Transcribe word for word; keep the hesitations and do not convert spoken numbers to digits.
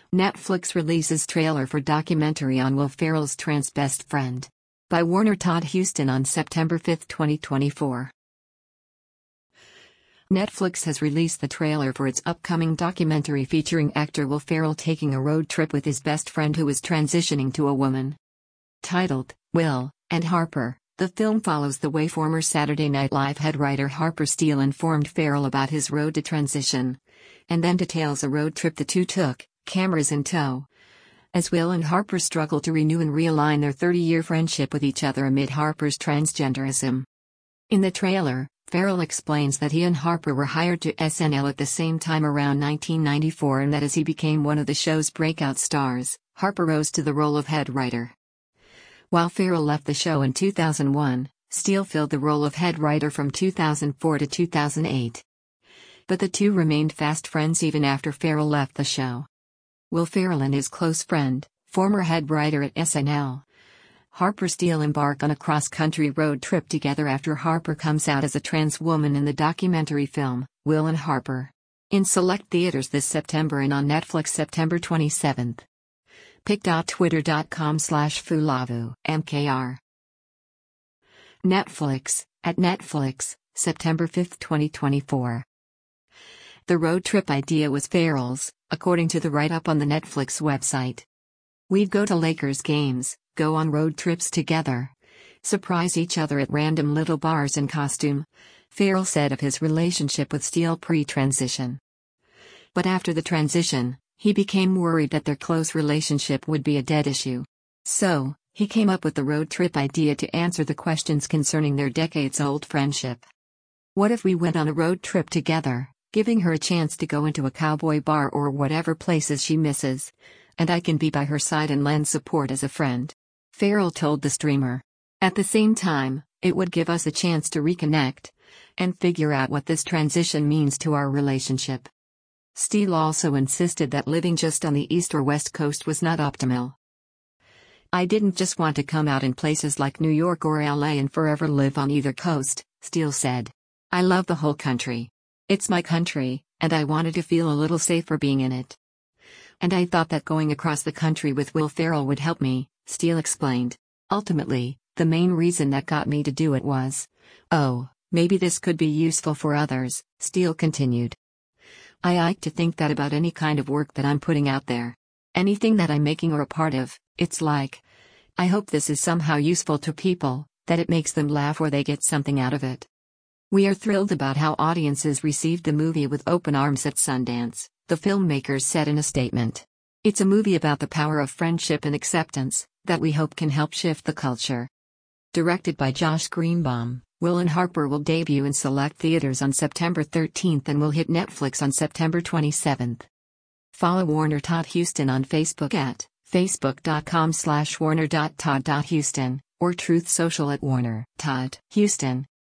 Netflix releases trailer for documentary on Will Ferrell's trans best friend. By Warner Todd Huston on September fifth, twenty twenty-four. Netflix has released the trailer for its upcoming documentary featuring actor Will Ferrell taking a road trip with his best friend who is transitioning to a woman. Titled, Will and Harper, the film follows the way former Saturday Night Live head writer Harper Steele informed Ferrell about his road to transition, and then details a road trip the two took, cameras in tow, as Will and Harper struggle to renew and realign their thirty-year friendship with each other amid Harper's transgenderism. In the trailer, Ferrell explains that he and Harper were hired to S N L at the same time around nineteen ninety-four and that as he became one of the show's breakout stars, Harper rose to the role of head writer. While Ferrell left the show in two thousand one, Steele filled the role of head writer from two thousand four to two thousand eight. But the two remained fast friends even after Ferrell left the show. Will Ferrell and his close friend, former head writer at S N L, Harper Steele embark on a cross-country road trip together after Harper comes out as a trans woman in the documentary film, Will and Harper. In select theaters this September and on Netflix September twenty-seventh. pic dot twitter dot com slash fulavu M K R. Netflix, at Netflix, September fifth, twenty twenty-four. The road trip idea was Ferrell's, according to the write-up on the Netflix website. We'd go to Lakers games, go on road trips together, surprise each other at random little bars in costume, Ferrell said of his relationship with Steele pre-transition. But after the transition, he became worried that their close relationship would be a dead issue. So, he came up with the road trip idea to answer the questions concerning their decades-old friendship. What if we went on a road trip together, giving her a chance to go into a cowboy bar or whatever places she misses, and I can be by her side and lend support as a friend? Ferrell told the streamer. At the same time, it would give us a chance to reconnect and figure out what this transition means to our relationship. Steele also insisted that living just on the East or West Coast was not optimal. I didn't just want to come out in places like New York or L A and forever live on either coast, Steele said. I love the whole country. It's my country, and I wanted to feel a little safer being in it. And I thought that going across the country with Will Ferrell would help me, Steele explained. Ultimately, the main reason that got me to do it was, oh, maybe this could be useful for others, Steele continued. I like to think that about any kind of work that I'm putting out there. Anything that I'm making or a part of, it's like, I hope this is somehow useful to people, that it makes them laugh or they get something out of it. We are thrilled about how audiences received the movie with open arms at Sundance, the filmmakers said in a statement. It's a movie about the power of friendship and acceptance, that we hope can help shift the culture. Directed by Josh Greenbaum, Will and Harper will debut in select theaters on September thirteenth and will hit Netflix on September twenty-seventh. Follow Warner Todd Huston on Facebook at facebook dot com slash warner dot todd dot huston or Truth Social at Warner Todd Huston.